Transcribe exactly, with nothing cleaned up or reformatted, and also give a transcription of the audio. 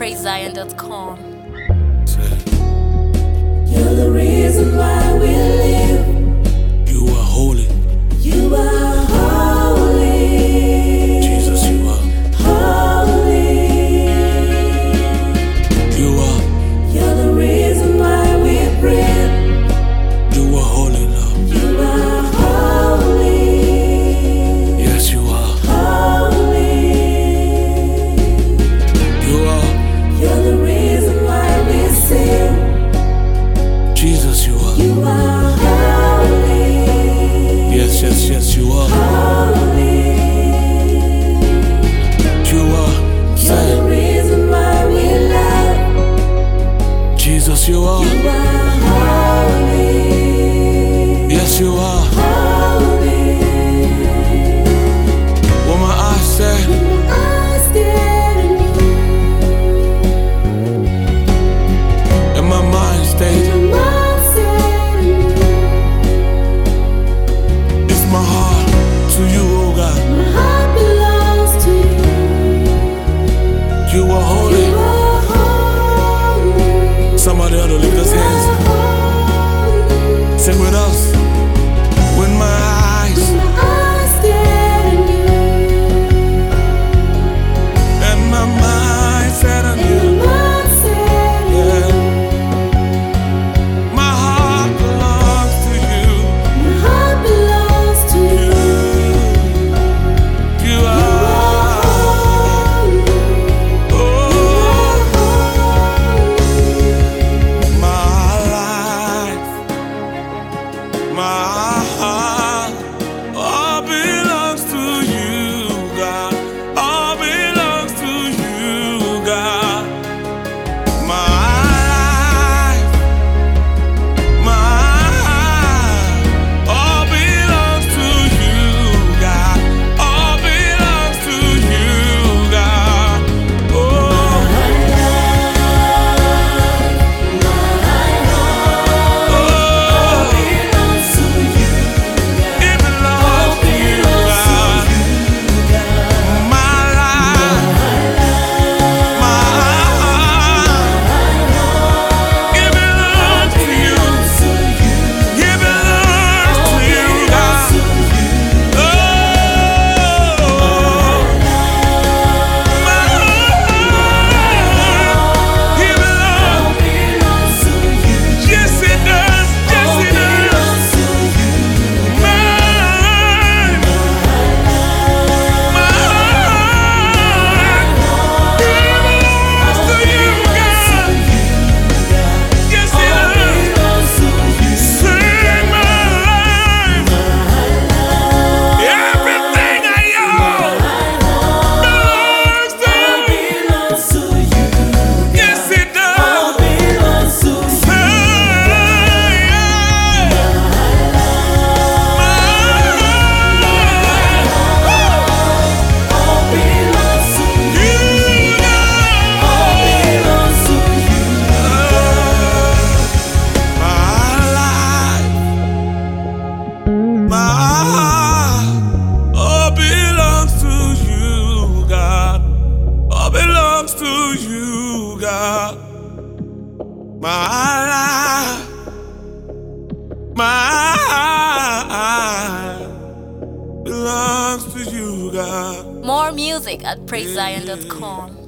praise zion dot com. You're the reason why we live. You are holy. You are holy. Jesus, you are. Holy. You are. You're the reason why we breathe. You are holy, Lord. You are holy. Yes, you are. Holy. You are. You're the reason why we sing. Jesus, you are. You are holy. Yes, yes, yes, you are. Holy. You are. You're the reason why we love. Jesus, you are. You are holy. Yes, you are. Holy. What my eyes say, I stand in you. and my mind stays. Your mind set in you. It's my heart to you, oh God. My heart belongs to you. You are holy. You are holy. Somebody ought to lift his hands. Holy. Sing with us. When my eyes My eyes stand in you. and my mind set on And you. your mind set in you. Yeah. My heart belongs to you. My heart belongs to you. You You are. are holy. Oh, Holy. my life, my heart, all belongs to you, God. All belongs to you, God. My life, my heart, all belongs to you, God. All belongs to you, God. Oh, oh, Belongs to you. it belongs to you, God. My life, my heart, it belongs to you. It belongs to you, God. Oh, my heart, it belongs. Yes, it does. Yes, it does. Mine, my heart, it belongs to you, God. Yes, it does. Sing my life. Everything I own belongs to you. Yes, it does. Say, all belongs to you, God. All belongs to you, God. My life, my life belongs to you, God. More music at praise zion dot com.